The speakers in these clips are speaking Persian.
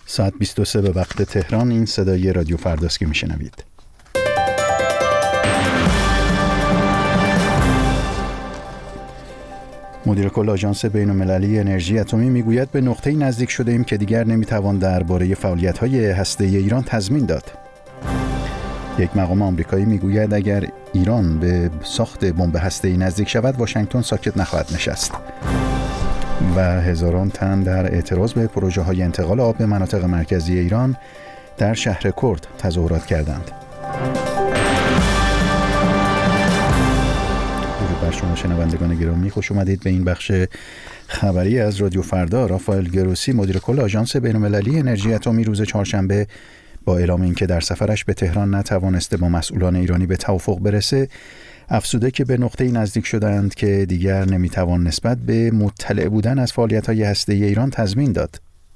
ساعت 23 به وقت تهران. این صدای رادیو فرداست که میشنوید. مدیر کل آژانس بین‌المللی انرژی اتمی میگوید به نقطه‌ای نزدیک شده ایم که دیگر نمیتوان درباره فعالیت‌های هسته‌ای ایران تضمین داد. یک مقام آمریکایی میگوید اگر ایران به ساخت بمب هسته‌ای نزدیک شود، واشنگتن ساکت نخواهد نشست. و هزاران تن در اعتراض به پروژه‌های انتقال آب به مناطق مرکزی ایران در شهر کرد تظاهرات کردند. درود بر شما شنوندگان گرامی، خوش اومدید به این بخش خبری از رادیو فردا. رافائل گروسی، مدیر کل آژانس بین‌المللی انرژی اتمی، روز چهارشنبه با اعلام اینکه در سفرش به تهران نتوانسته با مسئولان ایرانی به توافق برسه، افزوده که به نقطه‌ای نزدیک شدند که دیگر نمیتوان نسبت به مطلع بودن از فعالیت‌های هسته‌ای ایران تضمین داد.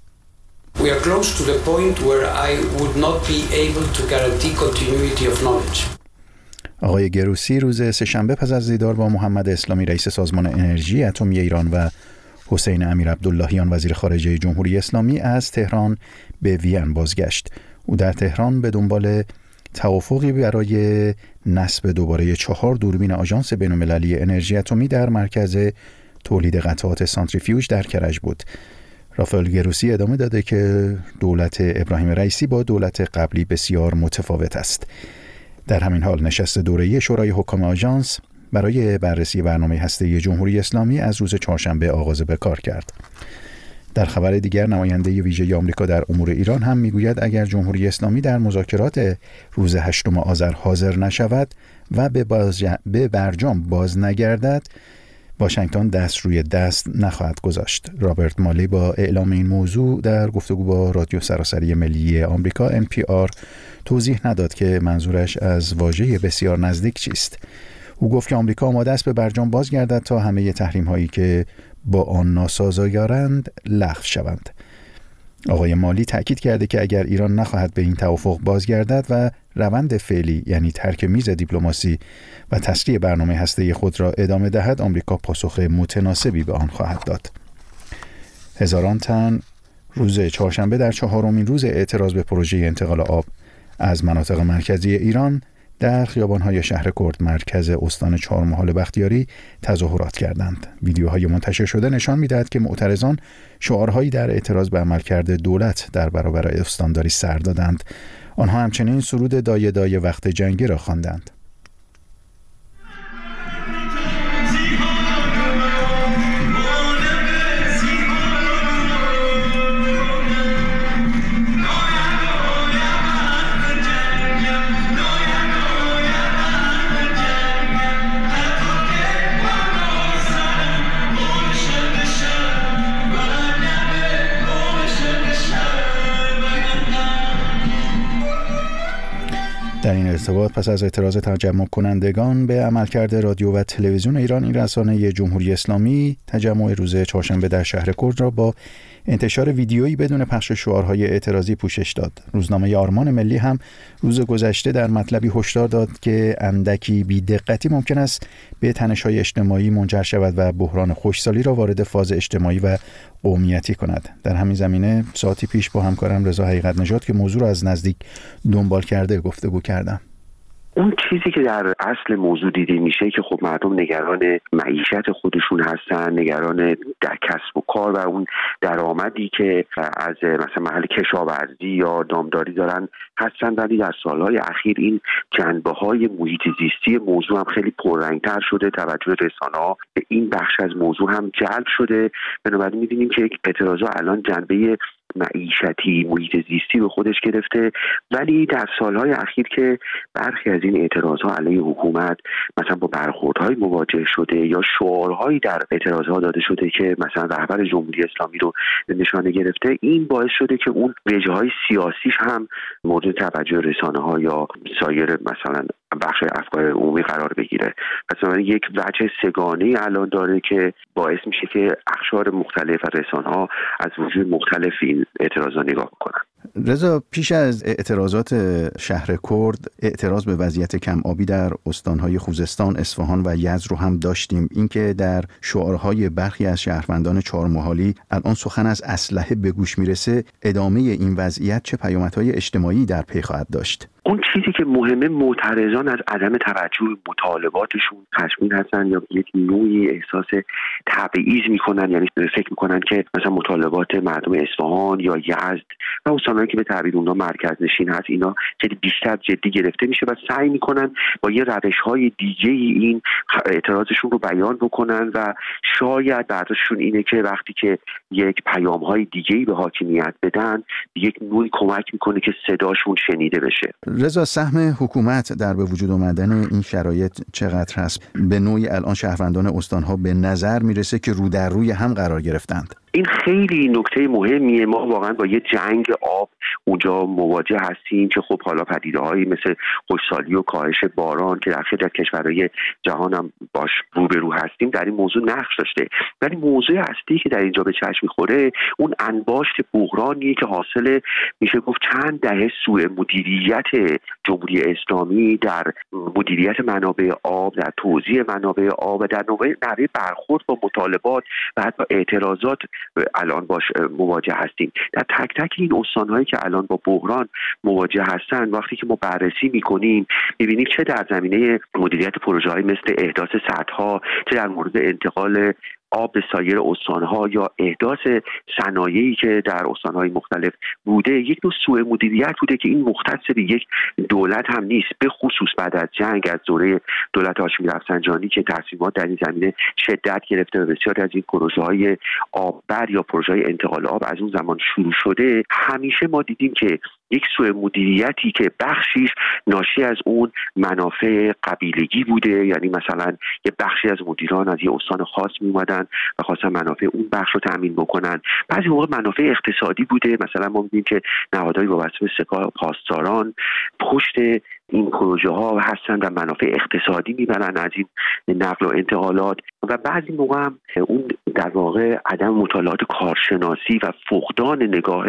We are close to the point where I would not be able to guarantee continuity of knowledge. آقای گروسی روز سه‌شنبه پس از دیدار با محمد اسلامی رئیس سازمان انرژی اتمی ایران و حسین امیر عبداللهیان وزیر خارجه جمهوری اسلامی از تهران به وین بازگشت. او در تهران به دنبال توافقی برای نصب دوباره 4 دوربین آژانس بین‌المللی انرژی اتمی در مرکز تولید قطعات سانتریفیوژ در کرج بود. رافائل گروسی ادامه داده که دولت ابراهیم رئیسی با دولت قبلی بسیار متفاوت است. در همین حال نشست دوره‌ای شورای حکام آژانس برای بررسی برنامه هسته‌ای جمهوری اسلامی از روز چهارشنبه آغاز به کار کرد. در خبر دیگر، نماینده ویژه آمریکا در امور ایران هم میگوید اگر جمهوری اسلامی در مذاکرات روز 8 آذر حاضر نشود و به برجام باز نگردد، واشنگتن دست روی دست نخواهد گذاشت. رابرت مالی با اعلام این موضوع در گفتگو با رادیو سراسری ملی آمریکا NPR توضیح نداد که منظورش از واژه بسیار نزدیک چیست. او گفت که آمریکا آماده است به برجام بازگردد تا همه تحریم هایی که با آن ناسازگارند لغو شوند. آقای مالی تأکید کرده که اگر ایران نخواهد به این توافق بازگردد و روند فعلی یعنی ترک میز دیپلماسی و تسریع برنامه هسته‌ای خود را ادامه دهد، آمریکا پاسخ متناسبی به آن خواهد داد. هزاران تن روز چهارشنبه در 4مین روز اعتراض به پروژه انتقال آب از مناطق مرکزی ایران در خیابان‌های شهر کرد مرکز استان چهارمحال بختیاری تظاهرات کردند. ویدیوهای منتشر شده نشان می‌دهد که معترضان شعارهایی در اعتراض به عملکرد دولت در برابر استانداری سر دادند. آنها همچنین سرود دایه دایه وقت جنگی را خواندند. در این ارتباط پس از اعتراض تجمع کنندگان به عملکرد رادیو و تلویزیون ایران، این رسانه جمهوری اسلامی تجمع روز چهارشنبه در شهر کرد را با انتشار ویدیویی بدون پخش شعارهای اعتراضی پوشش داد. روزنامه آرمان ملی هم روز گذشته در مطلبی هشدار داد که اندکی بی‌دقتی ممکن است به تنش‌های اجتماعی منجر شود و بحران خشکسالی را وارد فاز اجتماعی و قومیتی کند. در همین زمینه ساعتی پیش با همکارم رضا حقیقت نژاد که موضوع را از نزدیک دنبال کرده گفتگو کردم. اون چیزی که در اصل موضوع دیده میشه که خب مردم نگران معیشت خودشون هستن، نگران در کسب و کار و اون درآمدی که از مثلا محل کشاورزی یا دامداری دارن هستن، ولی در سالهای اخیر این جنبه‌های محیط زیستی موضوع هم خیلی پررنگ‌تر شده، توجه رسانه‌ها به این بخش از موضوع هم جلب شده. بنابراین می‌بینیم که اعتراضات الان جنبه معیشتی، محیط زیستی به خودش گرفته، ولی در سالهای اخیر که برخی از این اعتراضها علیه حکومت مثلا با برخوردهای مواجه شده یا شعارهایی در اعتراضها داده شده که مثلا رهبر جمهوری اسلامی رو نشانه گرفته، این باعث شده که اون وجههای سیاسیش هم مورد توجه رسانه‌ها یا سایر مثلا بخش افکار عمومی قرار بگیره. مثلا یک وجه سگانه الان داره که باعث میشه که اقشار مختلف و رسانه‌ها از وجوه مختلف این اعتراضا نگاه کنن. رضا، پیش از اعتراضات شهر کرد، اعتراض به وضعیت کم آبی در استانهای خوزستان، اصفهان و یزد رو هم داشتیم. اینکه در شعارهای برخی از شهروندان چهارمحالی الان سخن از اسلحه به گوش میرسه، ادامه این وضعیت چه پیامدهای اجتماعی در پی خواهد داشت؟ اون چیزی که مهمه، معترضان از عدم توجه به مطالباتشون خشمگین هستن یا یک نوعی احساس تبعیض میکنن، یعنی فکر میکنن که مثلا مطالبات مردم اصفهان یا یزد و استانایی که به تعبیر اونها مرکز نشین هست، اینا خیلی بیشتر جدی گرفته میشه و سعی میکنن با یه روش‌های دیگه این اعتراضشون رو بیان بکنن و شاید برداشتشون اینه که وقتی که یک پیام‌های دیگه‌ای به حاکمیت بدن، یک نوعی کمک میکنه که صداشون شنیده بشه. رضا، سهم حکومت در به وجود آمدن این شرایط چقدر هست؟ به نوعی الان شهروندان استان‌ها به نظر میرسه که رو در روی هم قرار گرفتند. این خیلی نکته مهمیه. ما واقعا با یه جنگ آب اونجا مواجه هستیم که خب حالا پدیده‌هایی مثل خشکسالی و کاهش باران که در خیلی از کشورهای جهان هم باش روبرو هستیم در این موضوع نقش داشته، ولی موضوع اصلی که در اینجا به چشم می‌خوره اون انباشت بحرانیه که حاصل میشه گفت چند دهه سوء مدیریت جمهوری اسلامی در مدیریت منابع آب، در توزیع منابع آب و در نوع برخورد با مطالبات و حتی اعتراضات الان باش مواجه هستیم. در تک تک این استان‌هایی که الان با بحران مواجه هستن، وقتی که ما بررسی می‌کنیم می‌بینیم چه در زمینه مدیریت پروژه‌های مثل احداث سدها، چه در مورد انتقال آب به سایر استان‌ها یا احداث صنایعی که در استان‌های مختلف بوده، یک نوع سوء مدیریت بوده که این مختص به یک دولت هم نیست، به خصوص بعد از جنگ از دوره دولت هاشمی رفسنجانی که تصمیمات در این زمینه شدت گرفته و بسیاری از این پروژه‌های آببر یا پروژه‌های انتقال آب از اون زمان شروع شده. همیشه ما دیدیم که یک سوء مدیریتی که بخشیش ناشی از اون منافع قبیلگی بوده، یعنی مثلا یه بخشی از مدیران از یه استان خاص میومدن و خواستن منافع اون بخش رو تامین بکنن. بعضی موقع منافع اقتصادی بوده، مثلا ما می‌بینیم که نهادهای وابسته به سکه پاسداران پشت این پروژه ها هستن و منافع اقتصادی میبرن از این نقل و انتقالات و بعضی موقع هم اون در واقع عدم مطالعات کارشناسی و فقدان نگاه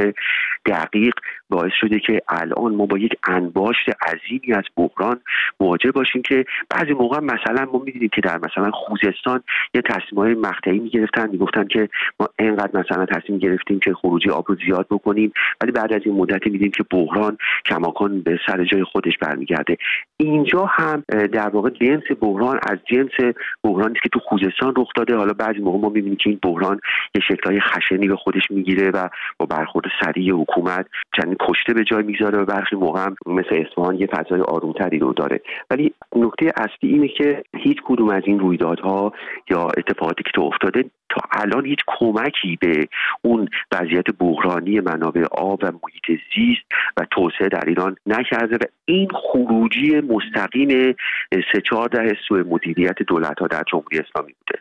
دقیق باعث شده که الان ما با یک انباشت عظیمی از بحران مواجه باشیم که بعضی موقع مثلا ما می‌دیدیم که در مثلا خوزستان یه تصمیم‌های مقطعی می‌گرفتن، میگفتن که ما اینقدر مثلا تصمیم گرفتیم که خروجی آب رو زیاد بکنیم، ولی بعد از این مدتی می‌دیدیم که بحران کماکان به سر جای خودش برمیگرده. اینجا هم در واقع جنس بحران از جنس بحرانی که تو خوزستان رخ داده. حالا بعضی موقع ما می‌بینیم که این بحران یه شکل‌های خشنی به خودش میگیره و با برخورد سریع حکومت چند کشته به جای میذاره و برخی موقع هم مثل اصفهان یه فضای آرومتری رو داره. ولی نکته اصلی اینه که هیچ کدوم از این رویدادها یا اتفاقاتی که تو افتاده تا الان هیچ کمکی به اون وضعیت بحرانی منابع آب و محیط زیست و توسعه در ایران نکرده و این خروجی مستقیم 3-4 دهه سوء مدیریت دولت‌ها در جمهوری اسلامی بوده.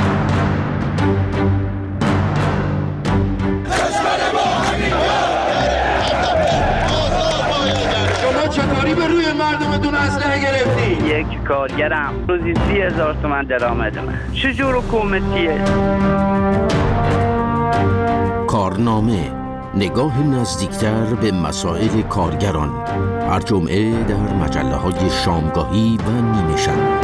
چطوری به روی مردمتون اسلحه گرفتی؟ یک کارگرم روزی 30,000 تومان درآمدمه. چجور حکومتیه؟ کارنامه، نگاه نزدیکتر به مسائل کارگران، هر جمعه در مجله‌های شامگاهی و نیمه شب.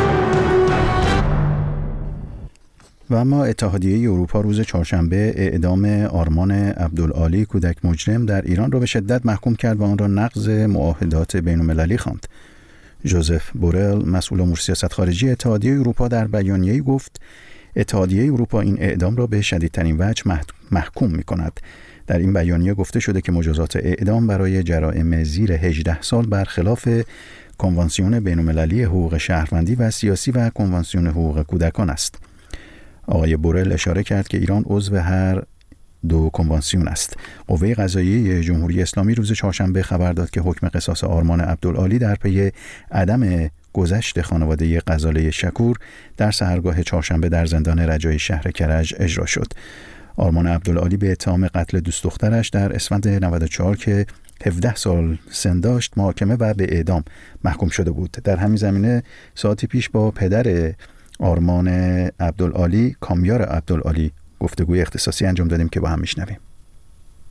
و اما اتحادیه اروپا روز چهارشنبه اعدام آرمان عبدالعالی کودک مجرم در ایران را به شدت محکوم کرد و آن را نقض معاهدات بین‌المللی خواند. ژوزف بورل، مسئول امور سیاست خارجی اتحادیه اروپا، در بیانیه‌ای گفت اتحادیه اروپا این اعدام را به شدیدترین وجه محکوم می‌کند. در این بیانیه گفته شده که مجازات اعدام برای جرائم زیر 18 سال برخلاف کنوانسیون بین‌المللی حقوق شهروندی و سیاسی و کنوانسیون حقوق کودکان است. آقای بورل اشاره کرد که ایران عضو هر دو کنوانسیون است. قوه قضاییه جمهوری اسلامی روز چهارشنبه خبر داد که حکم قصاص آرمان عبدالعالی در پی عدم گذشت خانواده غزاله شکور در سحرگاه چهارشنبه در زندان رجایی شهر کرج اجرا شد. آرمان عبدالعالی به اتهام قتل دوست دخترش در اسفند 94 که 17 سال سن داشت محاکمه و به اعدام محکوم شده بود. در همین زمینه ساعتی پیش با پدر آرمان عبدالعالی، کامیار عبدالعالی، گفتگوی اختصاصی انجام دادیم که با هم میشنویم.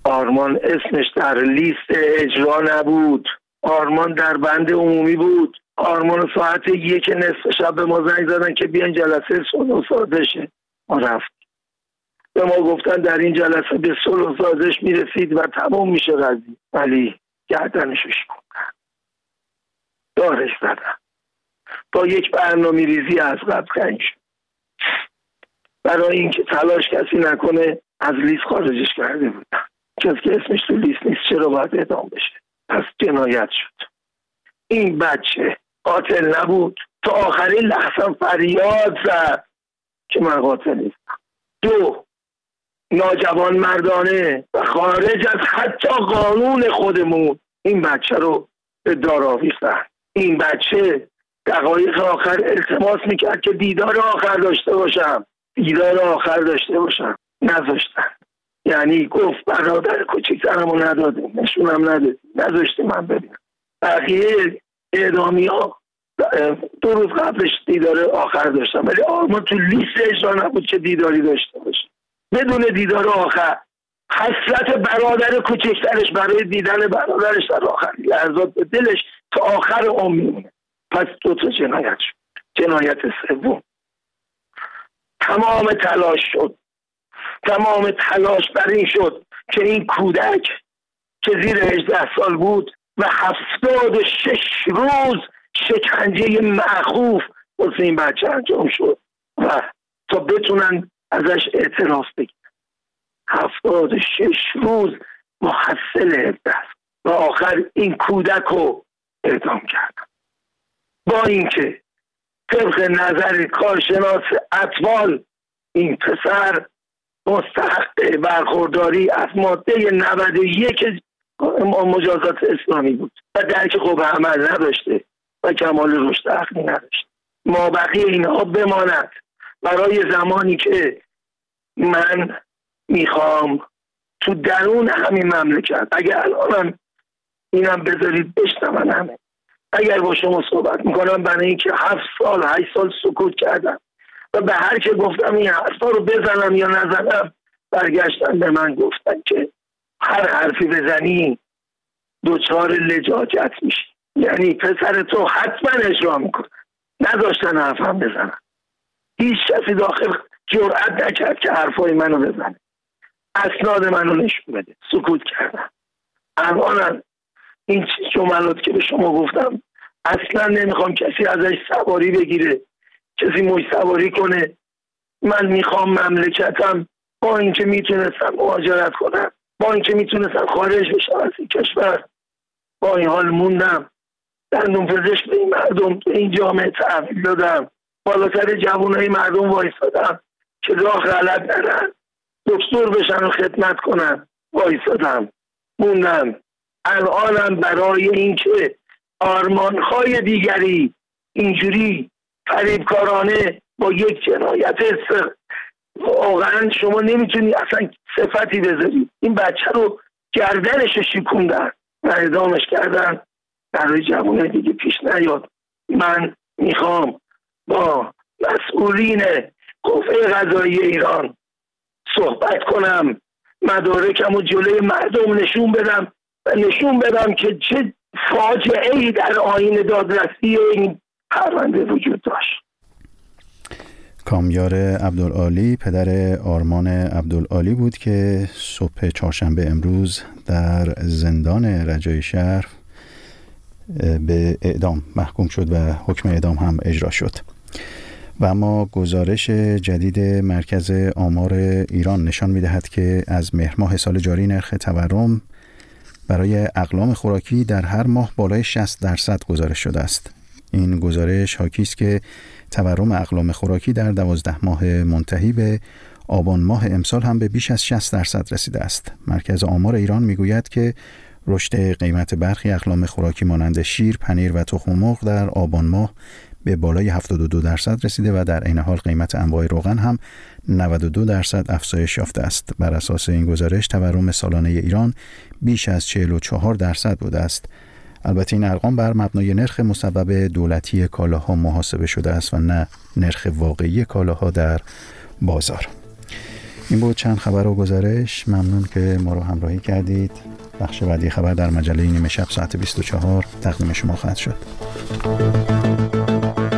آرمان اسمش در لیست اجرا نبود، آرمان در بند عمومی بود. آرمان ساعت 1:00 به ما زنگ زدن که بیان جلسه صلح و سازشه. ما رفتیم. به ما گفتن در این جلسه به صلح و سازش میرسید و تمام میشه قضیه، ولی گردنشو شکوندن، دارش زدن، با یک برنامه ریزی از قبل کنگ شد. برای اینکه تلاش کسی نکنه از لیست خارجش کرده بودن. کسی که اسمش تو لیست نیست چرا باید اعدام بشه؟ پس جنایت شد. این بچه قاتل نبود، تا آخرین لحظه فریاد زد که من قاتل نیستم. 2 ناجوان مردانه و خارج از حتی قانون خودمون این بچه رو به دار آویختن. این بچه دقایق آخر التماس میکرد که دیدار آخر داشته باشم، نذاشتن. یعنی گفت برادر کوچیکترمو ندادیم، نشونم ندادیم، نذاشتی من ببینم. بقیه اعدامی ها 2 روز قبلش دیدار آخر داشتن، ولی آرمان تو لیست اجرا نبود که دیداری داشته باشه. بدون دیدار آخر حسرت برادر کوچکترش برای دیدن برادرش در آخر لحظات به دلش تا آخر عمر میمونه. پس 2 تا جنایت شد. جنایت سوم، تمام تلاش بر این شد که این کودک که زیر 18 سال بود و 76 روز شکنجه معکوف واسه این بچه انجام شد و تا بتونن ازش اعتراف بگیرن. 76 روز محصل 17 و آخر این کودک رو اعدام کردن. با اینکه طبق نظر کارشناس اطفال این پسر مستحق برخورداری از ماده 91 مجازات اسلامی بود و درک خوب عمل نداشته و کمال رشد عقلی نداشته. ما بقیه اینها بماند برای زمانی که من میخوام تو درون همین مملکت، اگر الانم اینم بذارید بشنون همه، اگر با شما صحبت میکنم برای اینکه 7 سال 8 سال سکوت کردم و به هر که گفتم این حرفا رو بزنم یا نزنم برگشتن به من گفتن که هر حرفی بزنی دوچار لجاجت میشی، یعنی پسر تو حتما اجرا میکنه. نذاشتن حرفم بزنم. هیچ کسی داخل جرئت نکرد که حرفای منو بزنه، اسناد منو نشون بده. سکوت کردم. الان این جملات که به شما گفتم اصلا نمیخوام کسی ازش سواری بگیره، کسی موج سواری کنه. من میخوام مملکتم با اینکه میتونستم مهاجرت کنم، با اینکه میتونستم خارج بشم از این کشور، با این حال موندم. دندون پزشک به این مردم، به این جامعه تحویل دادم، بالاتر جوانای مردم وایسادم که راه غلط نرن، دکتر بشن و خدمت کنن. وایسادم، موندم. الانم برای اینکه آرمان‌های دیگری اینجوری فریبکارانه با یک جنایت واقعا شما نمیتونی اصلا صفتی بذاری. این بچه رو گردنش شکوندن و اعدامش کردن. برای جوانه دیگه پیش نیاد. من میخوام با مسئولین قوه قضاییه ایران صحبت کنم، مدارکم رو جلوی مردم نشون بدم و نشون بدم که چه فاجعه‌ای در آیین دادرسی این پرونده وجود داشت. کامیار عبدالعالی پدر آرمان عبدالعالی بود که صبح چهارشنبه امروز در زندان رجای شهر به اعدام محکوم شد و حکم اعدام هم اجرا شد. و اما گزارش جدید مرکز آمار ایران نشان می‌دهد که از مهر ماه سال جاری نرخ تورم برای اقلام خوراکی در هر ماه بالای 60% گزارش شده است. این گزارش حاکی است که تورم اقلام خوراکی در 12 ماه منتهی به آبان ماه امسال هم به بیش از 60% رسیده است. مرکز آمار ایران میگوید که رشد قیمت برخی اقلام خوراکی مانند شیر، پنیر و تخم مرغ در آبان ماه به بالای 72% رسیده و در عین حال قیمت انواع روغن هم 92% افزایش یافته است. بر اساس این گزارش تورم سالانه ایران بیش از 44% بوده است. البته این ارقام بر مبنای نرخ مصوب دولتی کالاها محاسبه شده است و نه نرخ واقعی کالاها در بازار. این بود چند خبر و گزارش. ممنون که ما رو همراهی کردید. بخش بعدی خبر در مجله نیمه شب ساعت 24 تقدیم شما خواهد شد.